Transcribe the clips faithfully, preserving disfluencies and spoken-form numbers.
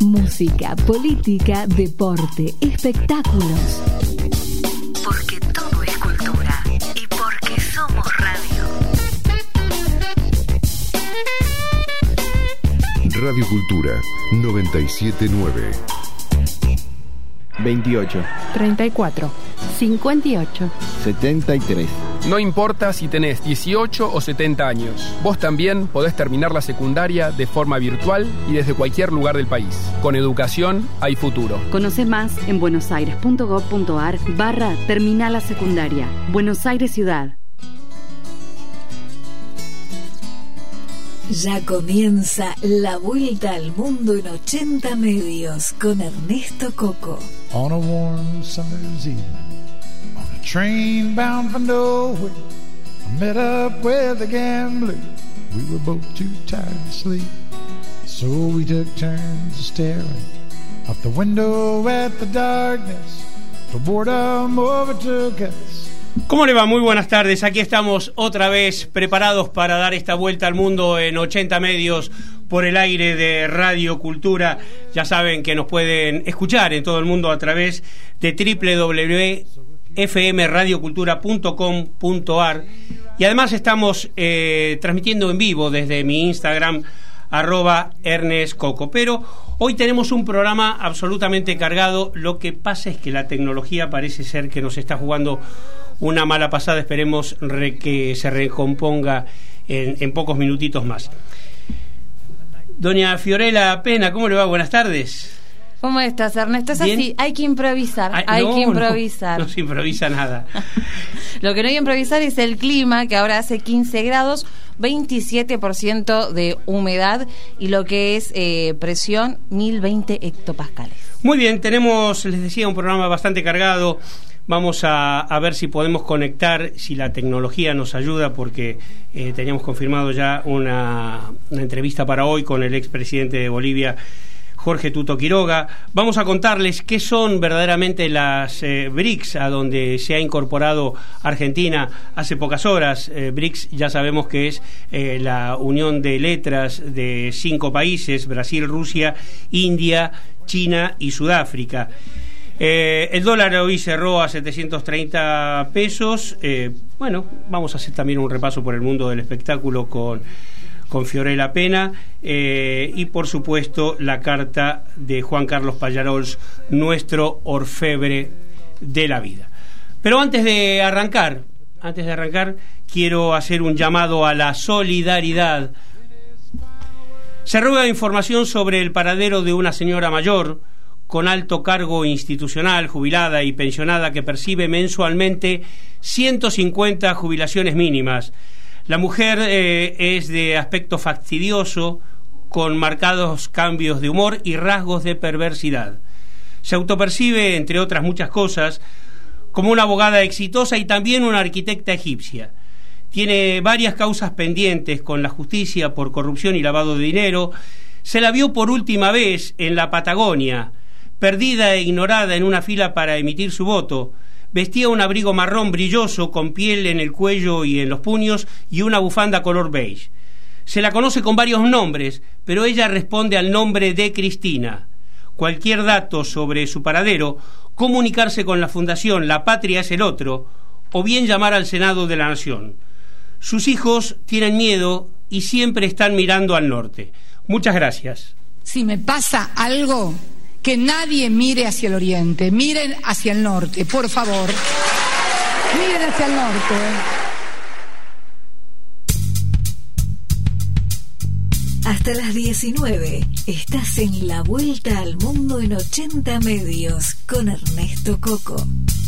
Música, política, deporte, espectáculos. Porque todo es cultura y porque somos radio. Radio Cultura noventa y siete punto nueve. veintiocho, treinta y cuatro, cincuenta y ocho, setenta y tres. No importa si tenés dieciocho o setenta años, vos también podés terminar la secundaria de forma virtual y desde cualquier lugar del país. Con educación hay futuro. Conoce más en buenosaires.gov.ar barra terminal la secundaria. Buenos Aires Ciudad. Ya comienza la vuelta al mundo en ochenta medios con Ernesto Coco. On a warm summer's evening, on a train bound for nowhere, I met up with a gambler. We were both too tired to sleep, so we took turns staring out the window at the darkness till boredom overtook us. ¿Cómo le va? Muy buenas tardes. Aquí estamos otra vez preparados para dar esta vuelta al mundo en ochenta medios por el aire de Radio Cultura. Ya saben que nos pueden escuchar en todo el mundo a través de doble u doble u doble u punto f m radio cultura punto com punto a r y además estamos eh, transmitiendo en vivo desde mi Instagram arroba Ernest Coco. Pero hoy tenemos un programa absolutamente cargado. Lo que pasa es que la tecnología parece ser que nos está jugando una mala pasada. Esperemos re que se recomponga en, en pocos minutitos más. Doña Fiorella Pena, ¿cómo le va? Buenas tardes. ¿Cómo estás, Ernesto? Es ¿Bien? así, hay que improvisar, Ay, hay no, que improvisar. No, no se improvisa nada. Lo que no hay que improvisar es el clima, que ahora hace quince grados, veintisiete por ciento de humedad y lo que es eh, presión, mil veinte hectopascales. Muy bien, tenemos, les decía, un programa bastante cargado. Vamos a, a ver si podemos conectar, si la tecnología nos ayuda, porque eh, teníamos confirmado ya una, una entrevista para hoy con el expresidente de Bolivia, Jorge Tuto Quiroga. Vamos a contarles qué son verdaderamente las eh, B R I C S, a donde se ha incorporado Argentina hace pocas horas. Eh, B R I C S ya sabemos que es eh, la unión de letras de cinco países: Brasil, Rusia, India, China y Sudáfrica. Eh, el dólar hoy cerró a setecientos treinta pesos. Eh, bueno, vamos a hacer también un repaso por el mundo del espectáculo con, con Fiorella Pena eh, y por supuesto la carta de Juan Carlos Pallarols, nuestro orfebre de la vida. Pero antes de arrancar, antes de arrancar, quiero hacer un llamado a la solidaridad. Se ruega información sobre el paradero de una señora mayor con alto cargo institucional, jubilada y pensionada, que percibe mensualmente ciento cincuenta jubilaciones mínimas. La mujer eh, es de aspecto fastidioso, con marcados cambios de humor y rasgos de perversidad. Se autopercibe, entre otras muchas cosas, como una abogada exitosa y también una arquitecta egipcia. Tiene varias causas pendientes con la justicia por corrupción y lavado de dinero. Se la vio por última vez en la Patagonia, perdida e ignorada en una fila para emitir su voto. Vestía un abrigo marrón brilloso con piel en el cuello y en los puños y una bufanda color beige. Se la conoce con varios nombres, pero ella responde al nombre de Cristina. Cualquier dato sobre su paradero, comunicarse con la Fundación La Patria es el Otro, o bien llamar al Senado de la Nación. Sus hijos tienen miedo y siempre están mirando al norte. Muchas gracias. Si me pasa algo, que nadie mire hacia el oriente, miren hacia el norte, por favor. Miren hacia el norte. Hasta las diecinueve estás en la vuelta al mundo en ochenta medios con Ernesto Coco.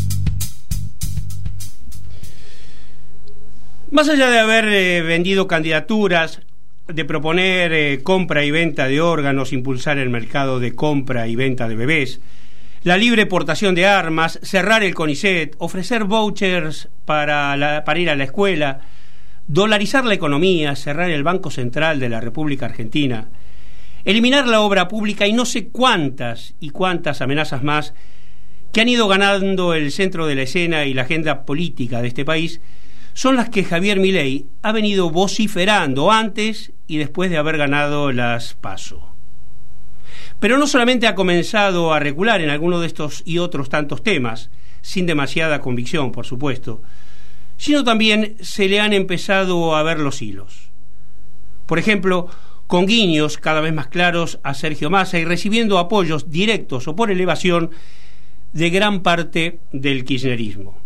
Más allá de haber eh, vendido candidaturas, de proponer eh, compra y venta de órganos, impulsar el mercado de compra y venta de bebés, la libre portación de armas, cerrar el CONICET, ofrecer vouchers para, la, para ir a la escuela, dolarizar la economía, cerrar el Banco Central de la República Argentina, eliminar la obra pública y no sé cuántas y cuántas amenazas más que han ido ganando el centro de la escena y la agenda política de este país, son las que Javier Milei ha venido vociferando antes y después de haber ganado las PASO. Pero no solamente ha comenzado a recular en alguno de estos y otros tantos temas, sin demasiada convicción, por supuesto, sino también se le han empezado a ver los hilos. Por ejemplo, con guiños cada vez más claros a Sergio Massa y recibiendo apoyos directos o por elevación de gran parte del kirchnerismo.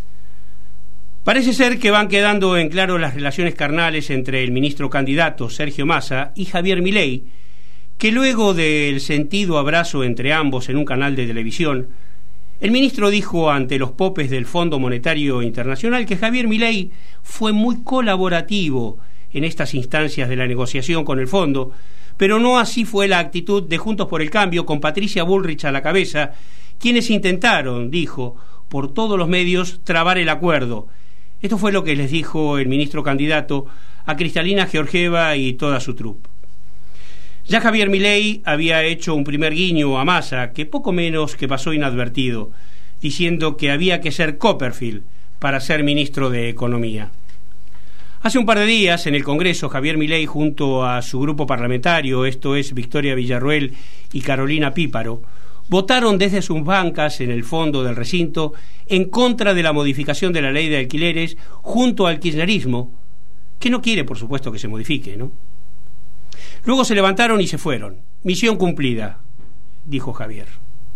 Parece ser que van quedando en claro las relaciones carnales entre el ministro candidato Sergio Massa y Javier Milei, que luego del sentido abrazo entre ambos en un canal de televisión, el ministro dijo ante los popes del Fondo Monetario Internacional que Javier Milei fue muy colaborativo en estas instancias de la negociación con el fondo, pero no así fue la actitud de Juntos por el Cambio con Patricia Bullrich a la cabeza, quienes intentaron, dijo, por todos los medios trabar el acuerdo. Esto fue lo que les dijo el ministro candidato a Cristalina Georgieva y toda su troupe. Ya Javier Milei había hecho un primer guiño a Massa, que poco menos que pasó inadvertido, diciendo que había que ser Copperfield para ser ministro de Economía. Hace un par de días, en el Congreso, Javier Milei, junto a su grupo parlamentario, esto es Victoria Villarroel y Carolina Píparo, votaron desde sus bancas en el fondo del recinto en contra de la modificación de la ley de alquileres junto al kirchnerismo, que no quiere, por supuesto, que se modifique, ¿no? Luego se levantaron y se fueron. Misión cumplida, dijo Javier.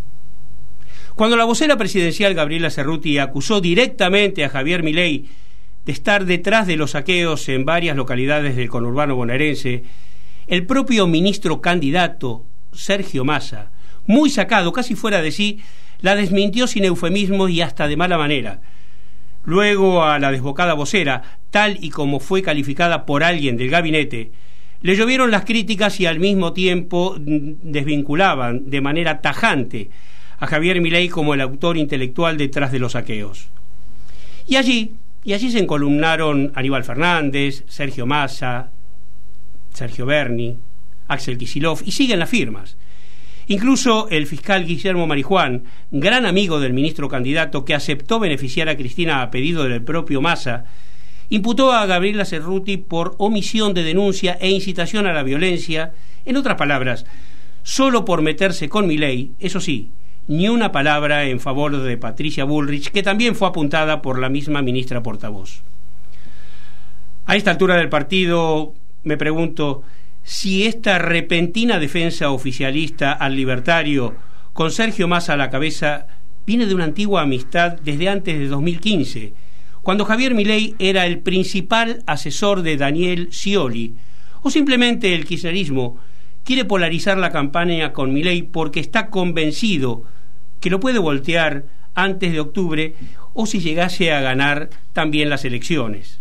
Cuando la vocera presidencial Gabriela Cerruti acusó directamente a Javier Milei de estar detrás de los saqueos en varias localidades del conurbano bonaerense, el propio ministro candidato, Sergio Massa, muy sacado, casi fuera de sí, la desmintió sin eufemismos y hasta de mala manera. Luego a la desbocada vocera, tal y como fue calificada por alguien del gabinete, le llovieron las críticas y al mismo tiempo desvinculaban de manera tajante a Javier Milei como el autor intelectual detrás de los saqueos. Y allí, y allí se encolumnaron Aníbal Fernández, Sergio Massa, Sergio Berni, Axel Kicillof, y siguen las firmas. Incluso el fiscal Guillermo Marijuán, gran amigo del ministro candidato que aceptó beneficiar a Cristina a pedido del propio Massa, imputó a Gabriela Cerruti por omisión de denuncia e incitación a la violencia, en otras palabras, solo por meterse con Milei, eso sí, ni una palabra en favor de Patricia Bullrich, que también fue apuntada por la misma ministra portavoz. A esta altura del partido, me pregunto si esta repentina defensa oficialista al libertario, con Sergio Massa a la cabeza, viene de una antigua amistad desde antes de dos mil quince, cuando Javier Milei era el principal asesor de Daniel Scioli, o simplemente el kirchnerismo quiere polarizar la campaña con Milei porque está convencido que lo puede voltear antes de octubre o si llegase a ganar también las elecciones.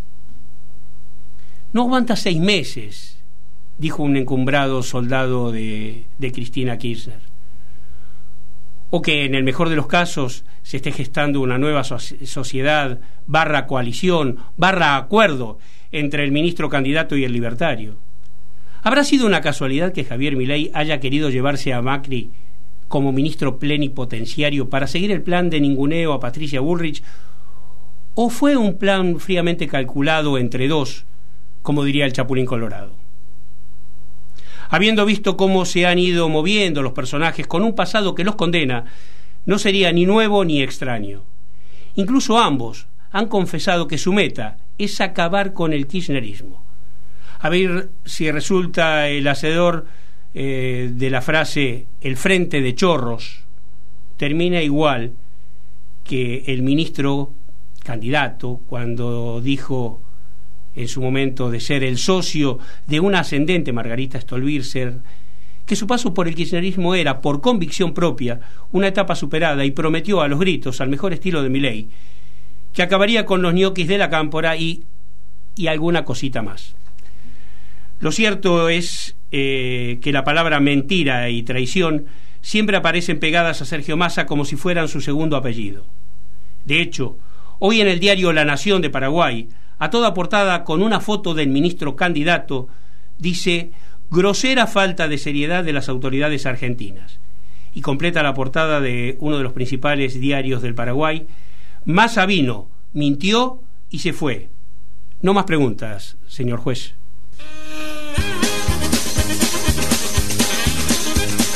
No aguanta seis meses, dijo un encumbrado soldado de, de Cristina Kirchner. O que en el mejor de los casos se esté gestando una nueva so- sociedad barra coalición, barra acuerdo entre el ministro candidato y el libertario. ¿Habrá sido una casualidad que Javier Milei haya querido llevarse a Macri como ministro plenipotenciario para seguir el plan de ninguneo a Patricia Bullrich? ¿O fue un plan fríamente calculado entre dos, como diría el Chapulín Colorado? Habiendo visto cómo se han ido moviendo los personajes con un pasado que los condena, no sería ni nuevo ni extraño. Incluso ambos han confesado que su meta es acabar con el kirchnerismo. A ver si resulta el hacedor eh, de la frase "el frente de chorros" termina igual que el ministro candidato cuando dijo en su momento de ser el socio de una ascendente Margarita Stolbizer, que su paso por el kirchnerismo era, por convicción propia, una etapa superada, y prometió a los gritos, al mejor estilo de Milei, que acabaría con los ñoquis de la cámpora y, y alguna cosita más. Lo cierto es eh, que la palabra mentira y traición siempre aparecen pegadas a Sergio Massa como si fueran su segundo apellido. De hecho, hoy en el diario La Nación de Paraguay, a toda portada con una foto del ministro candidato, dice "grosera falta de seriedad de las autoridades argentinas", y completa la portada de uno de los principales diarios del Paraguay: "Massa vino, mintió y se fue". No más preguntas, señor juez.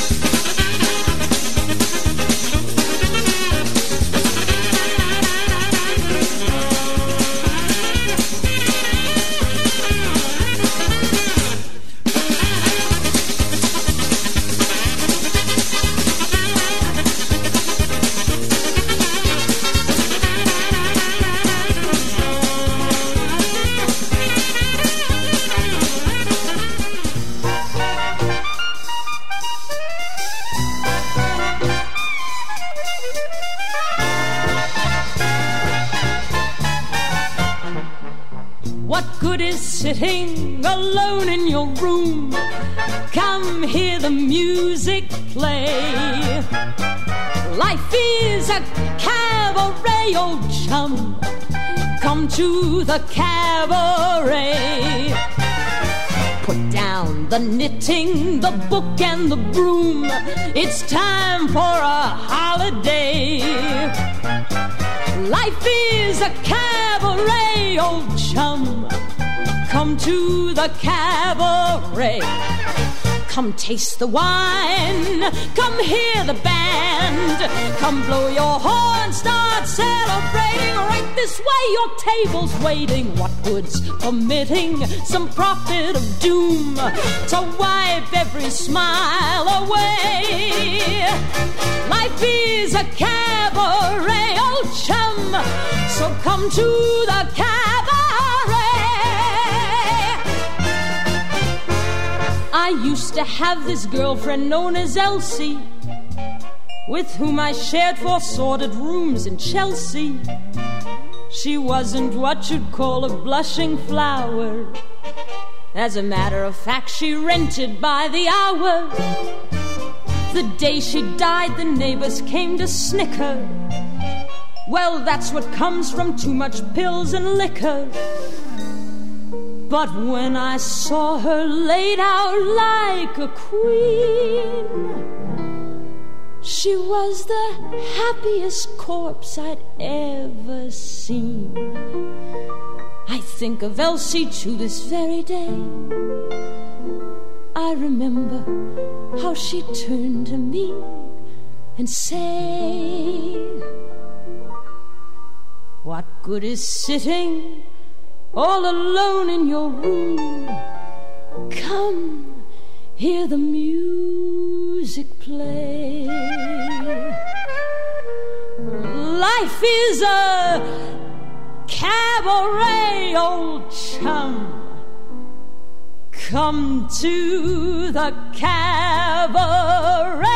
sitting alone in your room, come hear the music play. Life is a cabaret, old chum, come to the cabaret. Put down the knitting, the book and the broom, it's time for a holiday. Life is a cabaret, old chum, come to the cabaret. Come taste the wine, come hear the band, come blow your horn, start celebrating. Right this way, your table's waiting. What good's permitting some prophet of doom to wipe every smile away? Life is a cabaret, old chum, so come to the cabaret. I used to have this girlfriend known as Elsie, with whom I shared four sordid rooms in Chelsea. She wasn't what you'd call a blushing flower. As a matter of fact, she rented by the hour. The day she died, the neighbors came to snicker. Well, that's what comes from too much pills and liquor. But when I saw her laid out like a queen, she was the happiest corpse I'd ever seen. I think of Elsie to this very day. I remember how she turned to me and said, what good is sitting all alone in your room? Come, hear the music play. Life is a cabaret, old chum, come to the cabaret.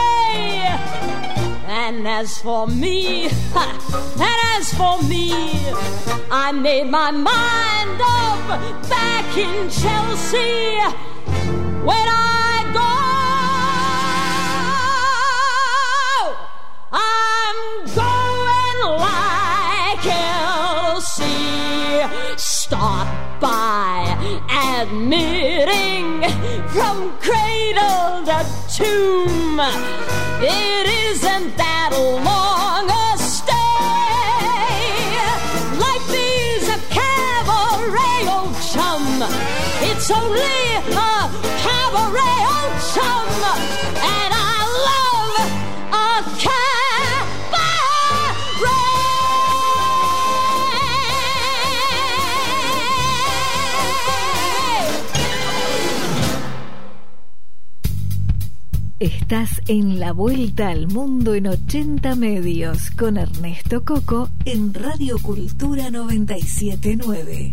And as for me, ha, and as for me, I made my mind up back in Chelsea. When I go, I'm going like Elsie. Start by admitting from cradle to tomb, it isn't that long a stay. Life is a cabaret, old chum, it's only a cabaret, old chum, and I love a cabaret. Estás en La Vuelta al Mundo en ochenta Medios con Ernesto Coco en Radio Cultura noventa y siete nueve.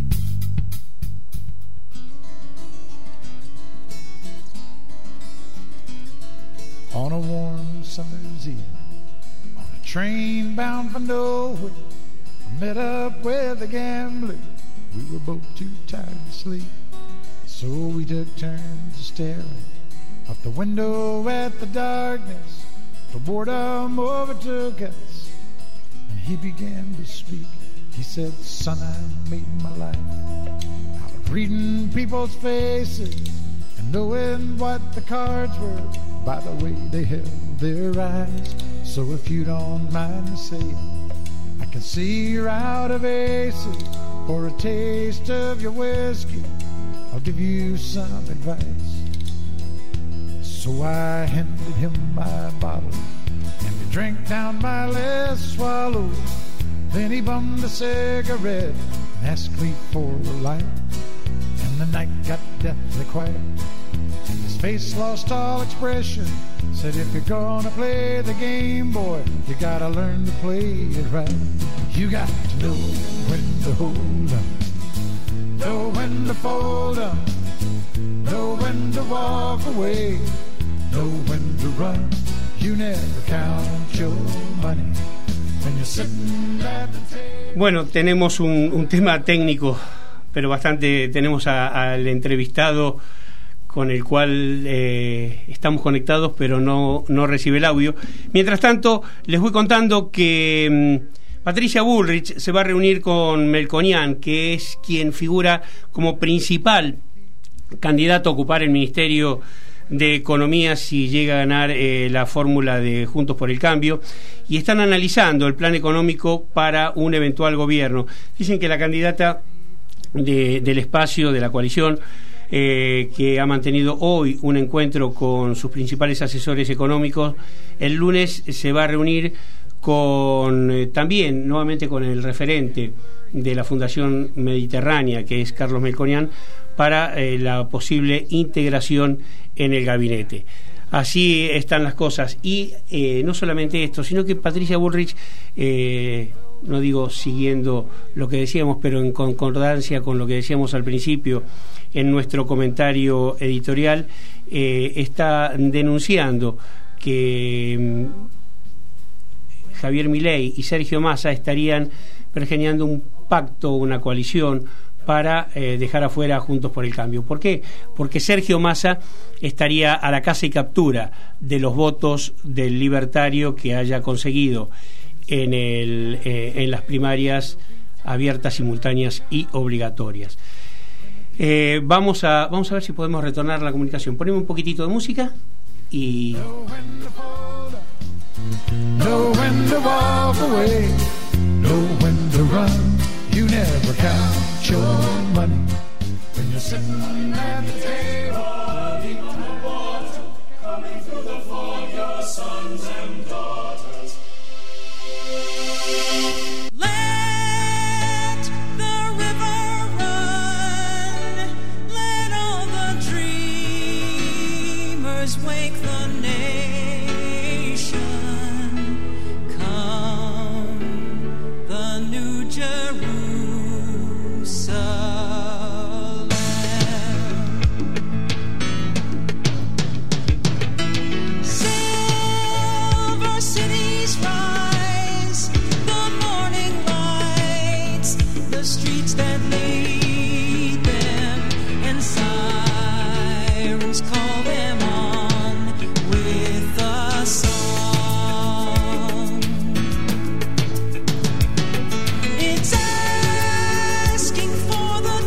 On a warm summer's evening, on a train bound for nowhere, I met up with a gambler. We were both too tired to sleep, so we took turns staring out the window at the darkness. The boredom overtook us, and he began to speak. He said, son, I made my life out of reading people's faces and knowing what the cards were by the way they held their eyes. So if you don't mind saying, I can see you're out of aces. For a taste of your whiskey, I'll give you some advice. So I handed him my bottle, and he drank down my last swallow. Then he bummed a cigarette and asked me for a light. And the night got deathly quiet, and his face lost all expression. Said, if you're gonna play the game, boy, you gotta learn to play it right. You got to know when to hold 'em, know when to fold 'em, know when to walk away, know when to run. You never count your money when you're sitting at the table. Bueno, tenemos un, un tema técnico pero bastante. Tenemos a, al entrevistado con el cual eh, estamos conectados, pero no, no recibe el audio. Mientras tanto, les voy contando que mmm, Patricia Bullrich se va a reunir con Melconian, que es quien figura como principal candidato a ocupar el Ministerio de Economía si llega a ganar eh, la fórmula de Juntos por el Cambio, y están analizando el plan económico para un eventual gobierno. Dicen que la candidata de, del espacio, de la coalición, eh, que ha mantenido hoy un encuentro con sus principales asesores económicos, el lunes se va a reunir con eh, también nuevamente con el referente de la Fundación Mediterránea, que es Carlos Melconian, para eh, la posible integración en el gabinete. Así están las cosas. Y eh, no solamente esto, sino que Patricia Bullrich, eh, no digo siguiendo lo que decíamos, pero en concordancia con lo que decíamos al principio en nuestro comentario editorial, eh, está denunciando que mm, Javier Milei y Sergio Massa estarían pergeñando un pacto, una coalición para eh, dejar afuera a Juntos por el Cambio. ¿Por qué? Porque Sergio Massa estaría a la caza y captura de los votos del libertario que haya conseguido en, el, eh, en las primarias abiertas, simultáneas y obligatorias. Eh, vamos a vamos a ver si podemos retornar la comunicación. Ponemos un poquitito de música y... Know when to walk away, know when to run. You never count your money when you're sitting at the table, eating the water, coming through the fog, your sons and daughters. Let the river run, let all the dreamers wake the nation. Come, the New Jerusalem. Silver cities rise, the morning lights, the streets that lead them, and sirens call them on with a song. It's asking for the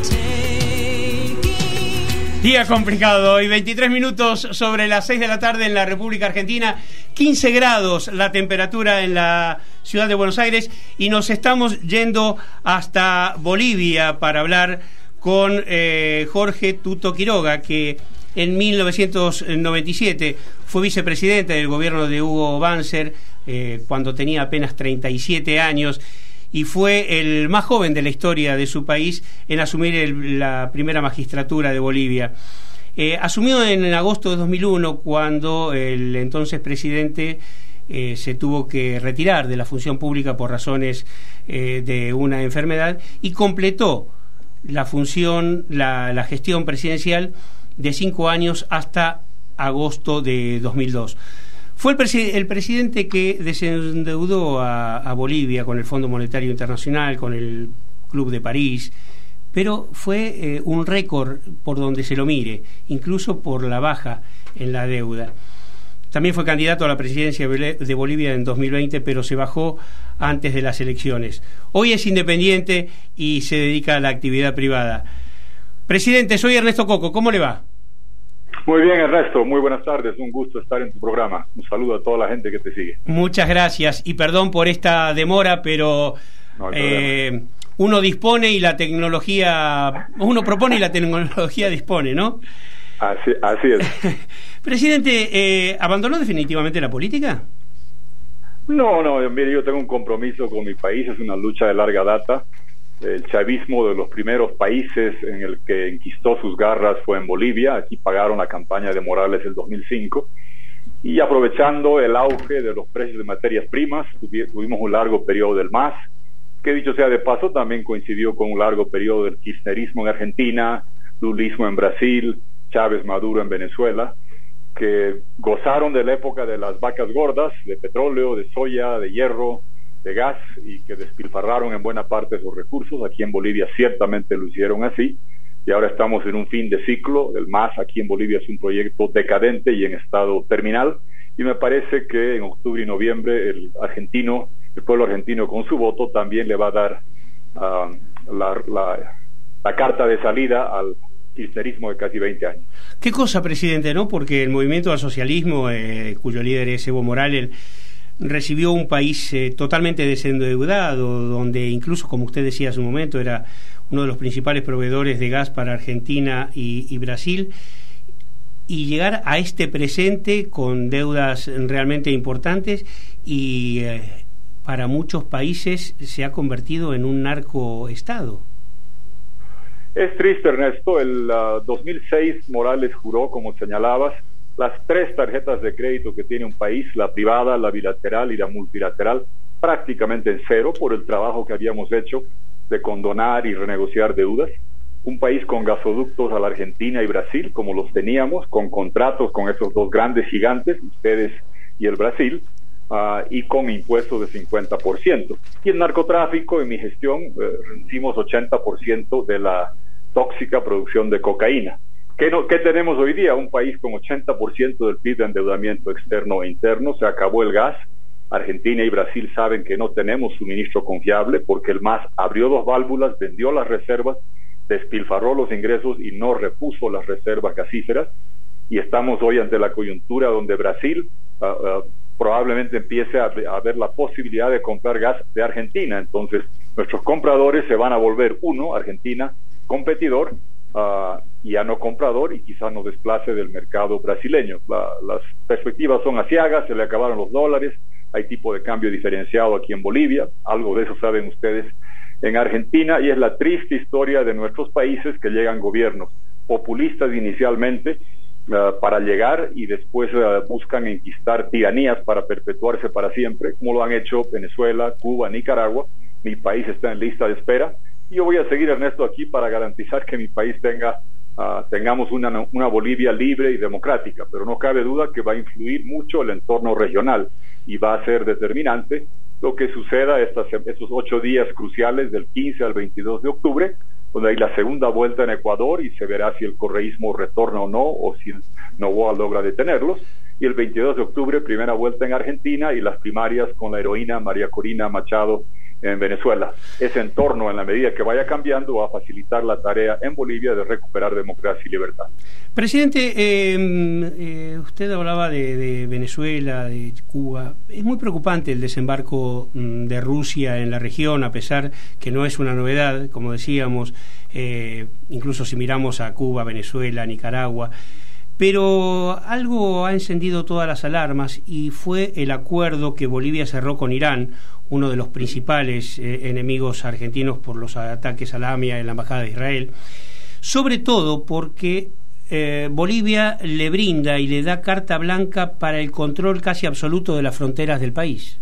taking. Día complicado hoy, veintitrés minutos sobre las seis de la tarde en la República Argentina, quince grados la temperatura en la ciudad de Buenos Aires, y nos estamos yendo hasta Bolivia para hablar con eh, Jorge Tuto Quiroga, que en mil novecientos noventa y siete fue vicepresidente del gobierno de Hugo Banzer eh, cuando tenía apenas treinta y siete años, y fue el más joven de la historia de su país en asumir el, la primera magistratura de Bolivia. Eh, asumió en agosto de dos mil uno, cuando el entonces presidente eh, se tuvo que retirar de la función pública por razones eh, de una enfermedad, y completó la función, la, la gestión presidencial de cinco años hasta agosto de dos mil dos. Fue el, presi- el presidente que desendeudó a, a Bolivia con el Fondo Monetario Internacional, con el Club de París, pero fue eh, un récord por donde se lo mire, incluso por la baja en la deuda. También fue candidato a la presidencia de Bolivia en dos mil veinte, pero se bajó antes de las elecciones. Hoy es independiente y se dedica a la actividad privada. Presidente, soy Ernesto Coco, ¿cómo le va? Muy bien, Ernesto, muy buenas tardes, un gusto estar en tu programa. Un saludo a toda la gente que te sigue. Muchas gracias, y perdón por esta demora, pero no eh, uno dispone y la tecnología, uno propone y la tecnología dispone, ¿no? Así, así es. Presidente, eh, ¿abandonó definitivamente la política? No, no, mire, yo tengo un compromiso con mi país, es una lucha de larga data. El chavismo, de los primeros países en el que enquistó sus garras, fue en Bolivia. Aquí pagaron la campaña de Morales el dos mil cinco, y aprovechando el auge de los precios de materias primas, tuvimos un largo periodo del M A S, que dicho sea de paso también coincidió con un largo periodo del kirchnerismo en Argentina, lulismo en Brasil, Chávez Maduro en Venezuela, que gozaron de la época de las vacas gordas, de petróleo, de soya, de hierro, de gas y que despilfarraron en buena parte de sus recursos. Aquí en Bolivia ciertamente lo hicieron así, y ahora estamos en un fin de ciclo. El M A S aquí en Bolivia es un proyecto decadente y en estado terminal, y me parece que en octubre y noviembre el argentino, el pueblo argentino con su voto también le va a dar uh, la, la, la carta de salida al kirchnerismo de casi veinte años. ¿Qué cosa, presidente, no? Porque el movimiento al socialismo, eh, cuyo líder es Evo Morales, recibió un país eh, totalmente desendeudado, donde incluso, como usted decía hace un momento, era uno de los principales proveedores de gas para Argentina y, y Brasil, y llegar a este presente con deudas realmente importantes y eh, para muchos países se ha convertido en un narcoestado. Es triste, Ernesto. El uh, dos mil seis Morales juró, como señalabas, las tres tarjetas de crédito que tiene un país, la privada, la bilateral y la multilateral, prácticamente en cero por el trabajo que habíamos hecho de condonar y renegociar deudas. Un país con gasoductos a la Argentina y Brasil, como los teníamos, con contratos con esos dos grandes gigantes, ustedes y el Brasil, uh, y con impuestos de cincuenta por ciento. Y el narcotráfico, en mi gestión, eh, hicimos ochenta por ciento de la tóxica producción de cocaína. ¿Qué, no, ¿Qué tenemos hoy día? Un país con ochenta por ciento del P I B de endeudamiento externo e interno. Se acabó el gas. Argentina y Brasil saben que no tenemos suministro confiable porque el M A S abrió dos válvulas, vendió las reservas, despilfarró los ingresos y no repuso las reservas gasíferas. Y estamos hoy ante la coyuntura donde Brasil uh, uh, probablemente empiece a, a ver la posibilidad de comprar gas de Argentina. Entonces, nuestros compradores se van a volver, uno, Argentina, competidor, uh, y ya no comprador, y quizás nos desplace del mercado brasileño. La, las perspectivas son aciagas, se le acabaron los dólares, hay tipo de cambio diferenciado aquí en Bolivia, algo de eso saben ustedes en Argentina, y es la triste historia de nuestros países que llegan gobiernos populistas inicialmente uh, para llegar y después uh, buscan enquistar tiranías para perpetuarse para siempre, como lo han hecho Venezuela, Cuba, Nicaragua. Mi país está en lista de espera. Yo voy a seguir, Ernesto, aquí para garantizar que mi país tenga uh, tengamos una, una Bolivia libre y democrática, pero no cabe duda que va a influir mucho el entorno regional y va a ser determinante lo que suceda estas, estos ocho días cruciales del quince al veintidós de octubre, donde hay la segunda vuelta en Ecuador y se verá si el correísmo retorna o no, o si Noboa logra detenerlos, y el veintidós de octubre primera vuelta en Argentina y las primarias con la heroína María Corina Machado en Venezuela. Ese entorno, en la medida que vaya cambiando, va a facilitar la tarea en Bolivia de recuperar democracia y libertad. Presidente, eh, eh, usted hablaba de, de Venezuela, de Cuba. Es muy preocupante el desembarco mm, de Rusia en la región, a pesar que no es una novedad, como decíamos, eh, incluso si miramos a Cuba, Venezuela, Nicaragua. Pero algo ha encendido todas las alarmas y fue el acuerdo que Bolivia cerró con Irán, uno de los principales eh, enemigos argentinos por los ataques a la AMIA en la Embajada de Israel, sobre todo porque eh, Bolivia le brinda y le da carta blanca para el control casi absoluto de las fronteras del país.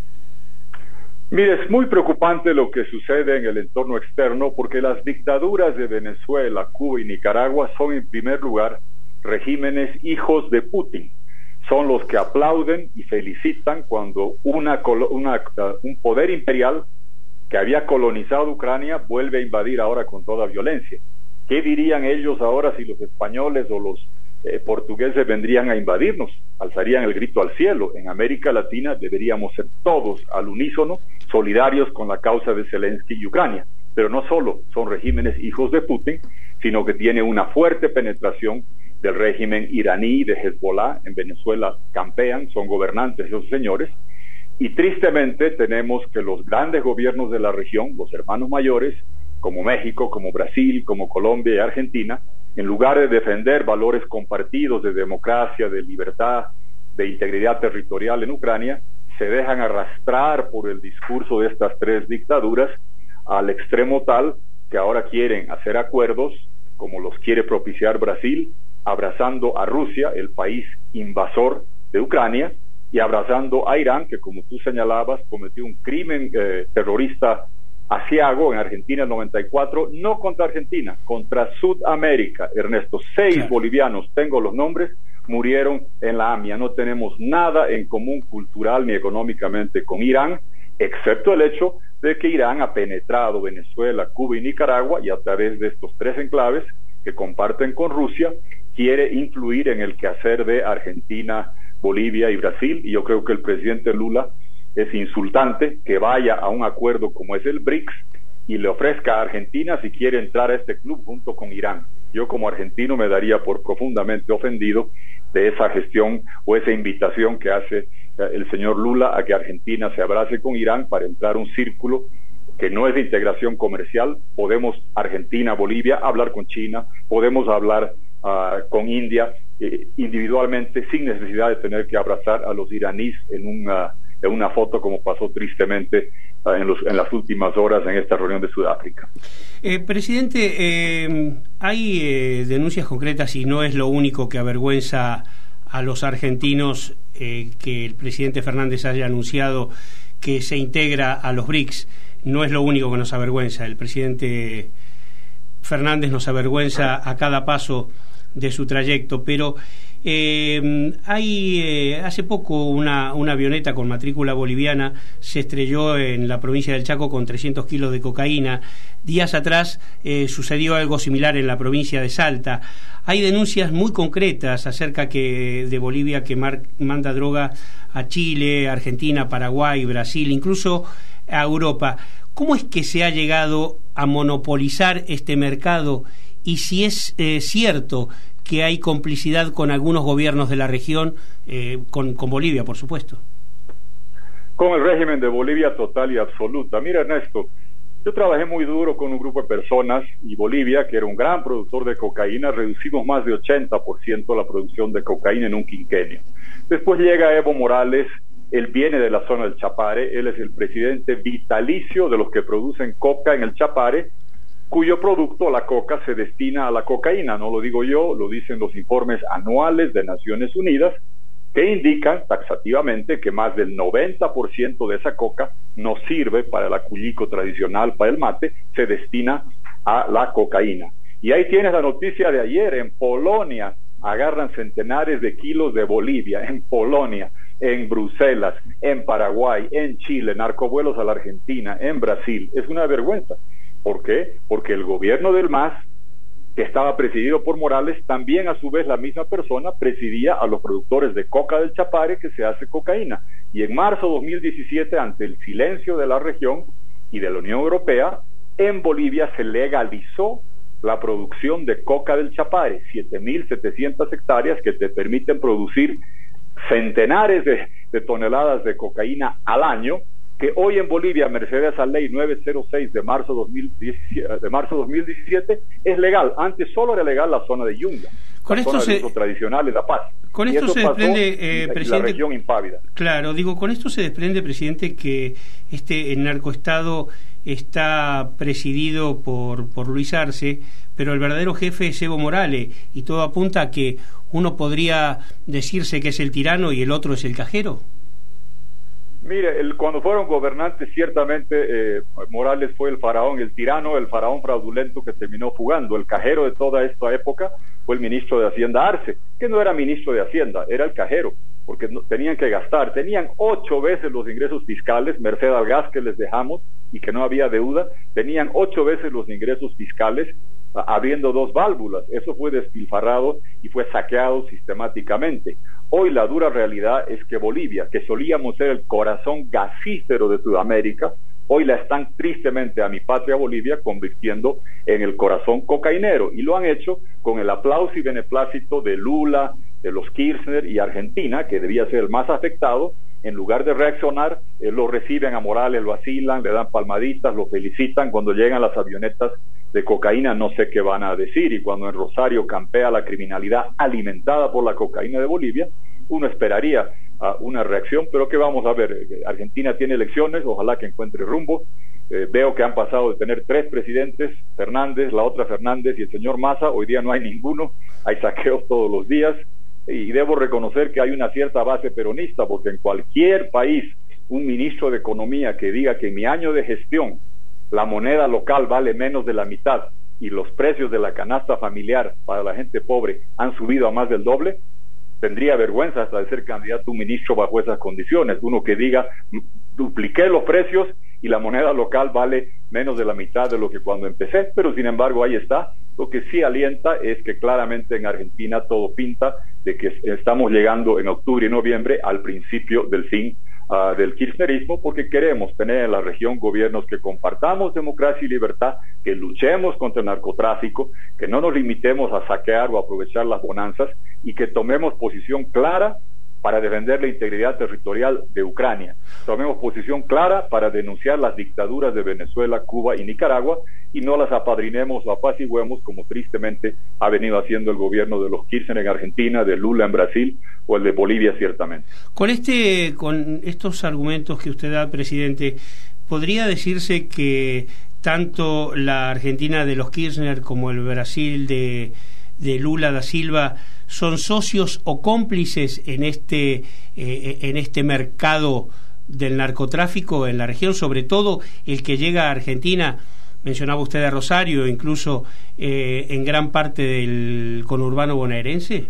Mire, es muy preocupante lo que sucede en el entorno externo porque las dictaduras de Venezuela, Cuba y Nicaragua son en primer lugar regímenes hijos de Putin. Son los que aplauden y felicitan cuando una, una, un poder imperial que había colonizado Ucrania vuelve a invadir ahora con toda violencia. ¿Qué dirían ellos ahora si los españoles o los eh, portugueses vendrían a invadirnos? Alzarían el grito al cielo. En América Latina deberíamos ser todos al unísono solidarios con la causa de Zelensky y Ucrania. Pero no solo son regímenes hijos de Putin, sino que tiene una fuerte penetración del régimen iraní de Hezbollah. En Venezuela campean, son gobernantes esos señores, y tristemente tenemos que los grandes gobiernos de la región, los hermanos mayores, como México, como Brasil, como Colombia y Argentina, en lugar de defender valores compartidos de democracia, de libertad, de integridad territorial en Ucrania, se dejan arrastrar por el discurso de estas tres dictaduras al extremo tal que ahora quieren hacer acuerdos, como los quiere propiciar Brasil, abrazando a Rusia, el país invasor de Ucrania, y abrazando a Irán, que como tú señalabas, cometió un crimen eh, terrorista aciago en Argentina en el noventa y cuatro, no contra Argentina, contra Sudamérica. Ernesto, seis claro. bolivianos, tengo los nombres, murieron en la AMIA. No tenemos nada en común cultural ni económicamente con Irán, excepto el hecho de que Irán ha penetrado Venezuela, Cuba y Nicaragua, y a través de estos tres enclaves que comparten con Rusia, quiere influir en el quehacer de Argentina, Bolivia y Brasil. Y yo creo que el presidente Lula es insultante que vaya a un acuerdo como es el BRICS y le ofrezca a Argentina si quiere entrar a este club junto con Irán. Yo como argentino me daría por profundamente ofendido de esa gestión o esa invitación que hace el señor Lula a que Argentina se abrace con Irán para entrar a un círculo que no es de integración comercial. Podemos, Argentina, Bolivia, hablar con China, podemos hablar uh, con India eh, individualmente, sin necesidad de tener que abrazar a los iraníes en una, en una foto, como pasó tristemente uh, en, los, en las últimas horas en esta reunión de Sudáfrica. Eh, presidente, eh, hay eh, denuncias concretas, y no es lo único que avergüenza a los argentinos eh, que el presidente Fernández haya anunciado que se integra a los BRICS. No es lo único que nos avergüenza. El presidente Fernández nos avergüenza a cada paso de su trayecto, pero eh, hay eh, hace poco una, una avioneta con matrícula boliviana se estrelló en la provincia del Chaco con trescientos kilos de cocaína. Días atrás eh, sucedió algo similar en la provincia de Salta. Hay denuncias muy concretas acerca que de Bolivia que mar, manda droga a Chile, Argentina, Paraguay, Brasil, incluso a Europa. ¿Cómo es que se ha llegado a monopolizar este mercado? Y si es eh, cierto que hay complicidad con algunos gobiernos de la región, eh, con, con Bolivia, por supuesto. Con el régimen de Bolivia total y absoluta. Mira, Ernesto, yo trabajé muy duro con un grupo de personas, y Bolivia, que era un gran productor de cocaína, reducimos más de ochenta por ciento la producción de cocaína en un quinquenio. Después llega Evo Morales. Él viene de la zona del Chapare, él es el presidente vitalicio de los que producen coca en el Chapare, cuyo producto, la coca, se destina a la cocaína. No lo digo yo, lo dicen los informes anuales de Naciones Unidas, que indican taxativamente que más del noventa por ciento de esa coca no sirve para el acullico tradicional, para el mate, se destina a la cocaína. Y ahí tienes la noticia de ayer: en Polonia agarran centenares de kilos de Bolivia, en Polonia, en Bruselas, en Paraguay, en Chile, narcovuelos a la Argentina, en Brasil. Es una vergüenza. ¿Por qué? Porque el gobierno del M A S, que estaba presidido por Morales, también a su vez la misma persona presidía a los productores de coca del Chapare, que se hace cocaína. Y en marzo de dos mil diecisiete, ante el silencio de la región y de la Unión Europea, en Bolivia se legalizó la producción de coca del Chapare, siete mil setecientas hectáreas que te permiten producir centenares de, de toneladas de cocaína al año, que hoy en Bolivia, merced a esa ley novecientos seis de marzo dos mil diecisiete, de marzo dos mil diecisiete, es legal. Antes solo era legal la zona de Yunga, con la esto zona se, de uso tradicional de La Paz. Con y esto se desprende, eh, la, presidente, la región impávida. Claro, digo, con esto se desprende, presidente, que este el narcoestado está presidido por, por Luis Arce, pero el verdadero jefe es Evo Morales, y todo apunta a que uno podría decirse que es el tirano y el otro es el cajero. Mire, el, cuando fueron gobernantes, ciertamente eh, Morales fue el faraón, el tirano, el faraón fraudulento que terminó fugando. El cajero de toda esta época fue el ministro de Hacienda Arce, que no era ministro de Hacienda, era el cajero, porque no, tenían que gastar, tenían ocho veces los ingresos fiscales, merced al gas que les dejamos y que no había deuda, tenían ocho veces los ingresos fiscales, abriendo dos válvulas. Eso fue despilfarrado y fue saqueado sistemáticamente. Hoy la dura realidad es que Bolivia, que solíamos ser el corazón gasífero de Sudamérica, hoy la están tristemente, a mi patria Bolivia, convirtiendo en el corazón cocainero, y lo han hecho con el aplauso y beneplácito de Lula, de los Kirchner y Argentina, que debía ser el más afectado. En lugar de reaccionar, eh, lo reciben a Morales, lo asilan, le dan palmaditas, lo felicitan. Cuando llegan las avionetas de cocaína, no sé qué van a decir. Y cuando en Rosario campea la criminalidad alimentada por la cocaína de Bolivia, uno esperaría uh, una reacción. Pero ¿qué vamos a ver? Argentina tiene elecciones, ojalá que encuentre rumbo. Eh, veo que han pasado de tener tres presidentes, Fernández, la otra Fernández y el señor Massa. Hoy día no hay ninguno, hay saqueos todos los días. Y debo reconocer que hay una cierta base peronista, porque en cualquier país un ministro de Economía que diga que en mi año de gestión la moneda local vale menos de la mitad y los precios de la canasta familiar para la gente pobre han subido a más del doble, tendría vergüenza hasta de ser candidato a un ministro bajo esas condiciones. Uno que diga dupliqué los precios y la moneda local vale menos de la mitad de lo que cuando empecé, pero sin embargo ahí está. Lo que sí alienta es que claramente en Argentina todo pinta de que estamos llegando en octubre y noviembre al principio del fin uh, del kirchnerismo, porque queremos tener en la región gobiernos que compartamos democracia y libertad, que luchemos contra el narcotráfico, que no nos limitemos a saquear o aprovechar las bonanzas y que tomemos posición clara para defender la integridad territorial de Ucrania. Tomemos posición clara para denunciar las dictaduras de Venezuela, Cuba y Nicaragua y no las apadrinemos o apaciguemos como tristemente ha venido haciendo el gobierno de los Kirchner en Argentina, de Lula en Brasil o el de Bolivia ciertamente. Con este, con estos argumentos que usted da, presidente, ¿podría decirse que tanto la Argentina de los Kirchner como el Brasil de, de Lula da Silva son socios o cómplices en este eh, en este mercado del narcotráfico en la región, sobre todo el que llega a Argentina? Mencionaba usted a Rosario, incluso eh, en gran parte del conurbano bonaerense.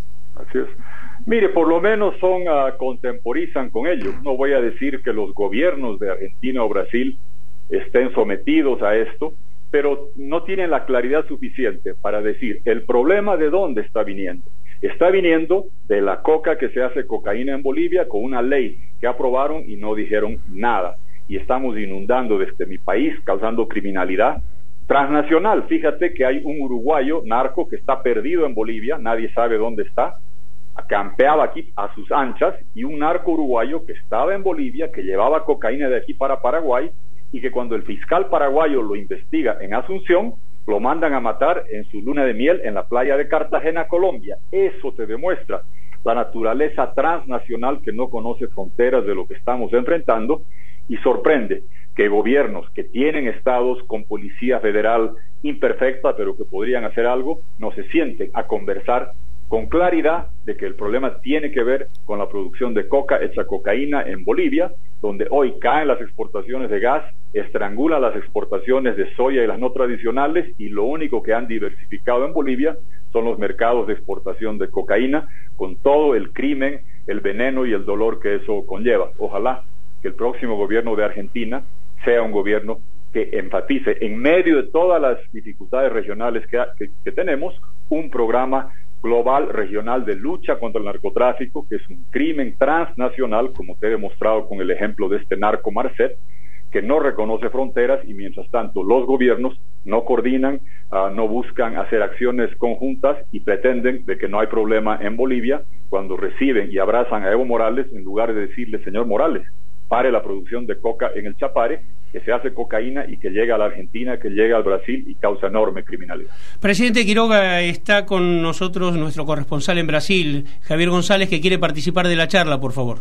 Así es. Mire, por lo menos son uh, contemporizan con ellos. No voy a decir que los gobiernos de Argentina o Brasil estén sometidos a esto, pero no tienen la claridad suficiente para decir el problema de dónde está viniendo. Está viniendo de la coca que se hace cocaína en Bolivia con una ley que aprobaron y no dijeron nada. Y estamos inundando desde mi país, causando criminalidad transnacional. Fíjate que hay un uruguayo narco que está perdido en Bolivia, nadie sabe dónde está, campeaba aquí a sus anchas, y un narco uruguayo que estaba en Bolivia, que llevaba cocaína de aquí para Paraguay, y que cuando el fiscal paraguayo lo investiga en Asunción, lo mandan a matar en su luna de miel en la playa de Cartagena, Colombia. Eso te demuestra la naturaleza transnacional que no conoce fronteras de lo que estamos enfrentando, y sorprende que gobiernos que tienen estados con policía federal imperfecta, pero que podrían hacer algo, no se sienten a conversar con claridad de que el problema tiene que ver con la producción de coca hecha cocaína en Bolivia, donde hoy caen las exportaciones de gas, estrangulan las exportaciones de soya y las no tradicionales, y lo único que han diversificado en Bolivia son los mercados de exportación de cocaína, con todo el crimen, el veneno y el dolor que eso conlleva. Ojalá que el próximo gobierno de Argentina sea un gobierno que enfatice, en medio de todas las dificultades regionales que, que, que tenemos, un programa global, regional de lucha contra el narcotráfico, que es un crimen transnacional, como te he demostrado con el ejemplo de este narco Marcet, que no reconoce fronteras, y mientras tanto los gobiernos no coordinan, uh, no buscan hacer acciones conjuntas y pretenden de que no hay problema en Bolivia cuando reciben y abrazan a Evo Morales en lugar de decirle: señor Morales, pare la producción de coca en el Chapare, que se hace cocaína y que llega a la Argentina, que llega al Brasil y causa enorme criminalidad. Presidente Quiroga, está con nosotros nuestro corresponsal en Brasil, Javier González, que quiere participar de la charla, por favor.